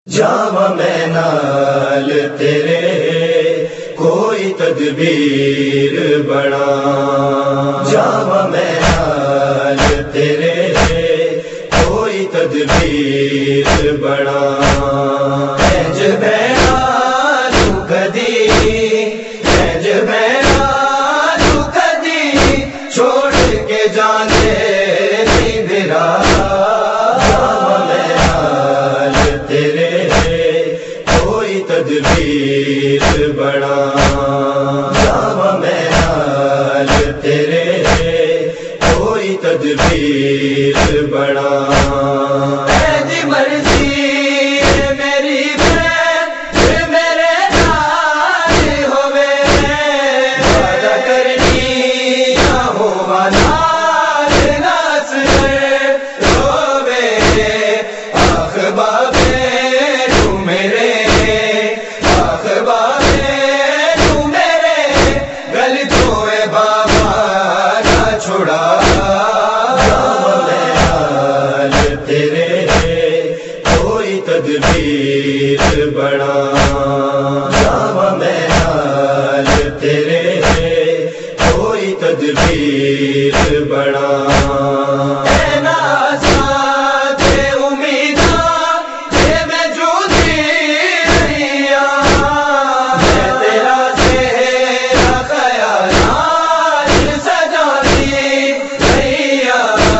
جاواں میں نال تیرے کوئی تدبیر بنا، جاواں میں نال تیرے کوئی تدبیر بنا، انج بہنا تو کدی، انج بہنا تو کدی چھوڑ کے جانے نہیں میرا، جاواں میں نال تیرے کوئی تدبیر بنا، جاواں میں نال تیرے کوئی تدبیر بنا، تیری مرضی میری میرے نال ہوے، وعدہ کرنی نہ ہوا نال ناس روے، آخ بابے تو میرے، آخ بابے تو میرے گل تو اے بابا نہ چھوڑا، جاواں میں نال تیرے کوئی تدبیر بنا، جاواں میں نال تیرے کوئی تدبیر بنا، اے ناساں تے امیداں تے میں جوتی رہیا، میں تیرا تیرا خیالات سجاتی رہیا،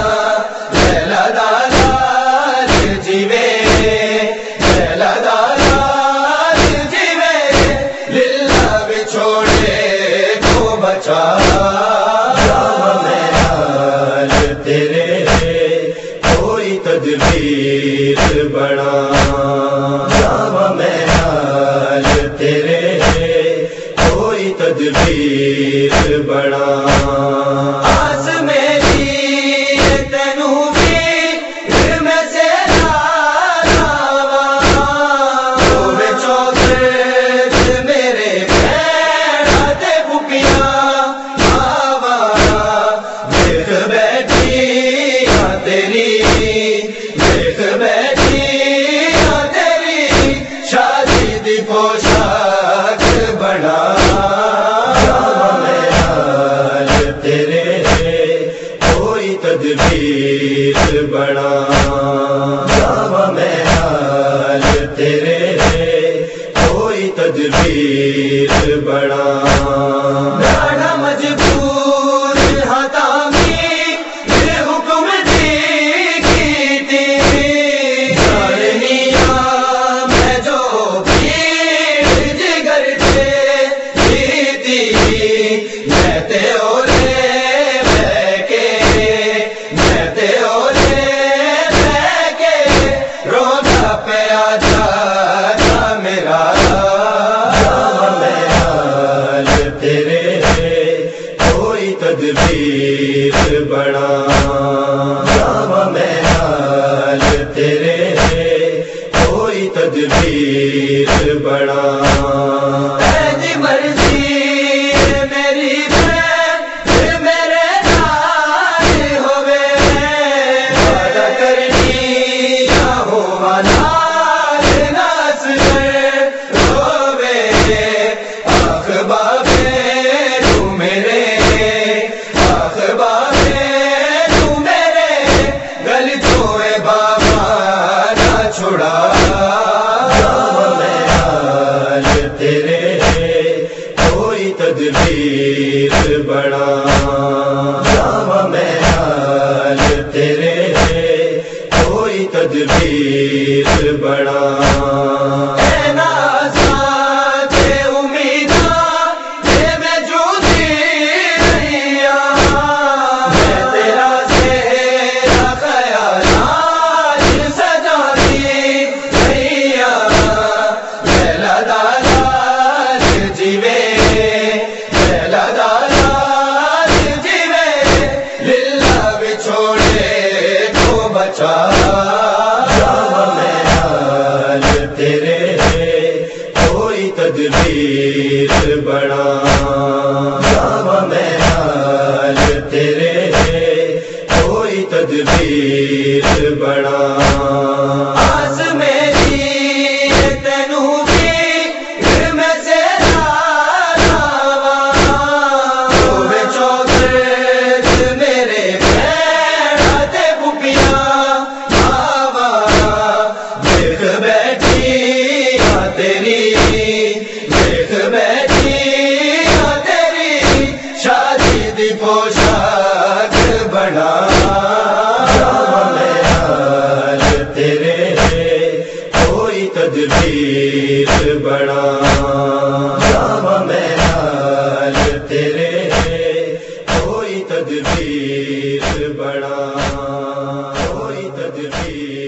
لیلا دالات جیوے، لیلا دالات جیوے، للہ بچھوڑے کو بچا، جاواں میں نال تیرے کوئی تدبیر بنا، جاواں میں نال تیرے کوئی تدبیر بنا، آس میری تینوں بھی میں سے لاواں، ہوے چوکھٹ میرے بھیڑاں تے بھکیاں ماواں، دیکھ بیٹھی ہاں تیری، دیکھ بیٹھی ہاں تیری شادی دی پوشاک بنا، جاواں میں نال تیرے کوئی تدبیر بنا، جاواں میں نال تیرے کوئی تدبیر بنا، بڑا مجبور ہاں تعمیر حکم دی کیتی، جاننیاں میں جو پیڑ جگر تے کیتی، میں تے اولے بہ کے، میں تے اولے بہ کے روتا پیا جاتا میرا، جاواں میں نال تیرے کوئی تدبیر بنا، جاواں میں نال تیرے کوئی تدبیر بنا، تیری مرضی میری میرے نال ہوے، وعدہ کرنی نہ ہوا نال ناس روے، آخ بابے تو میرے، آخ بابے تو میرے گل تو اے بابا نہ چھوڑا، جاواں میں نال تیرے کوئی تدبیر بنا، جاواں میں نال تیرے کوئی تدبیر بنا، اے ناساں تے امیداں تے میں جوتی رہیا، میں تیرا تیرا خیالات سجاتی رہیا، لیلا دالات جیوے، لیلا دالات جیوے، للہ بچھوڑے کو بچا، جاواں میں نال تیرے تدبیر بڑا جاواں میں نال تیرے کوئی تدبیر بڑا کوئی تدبیر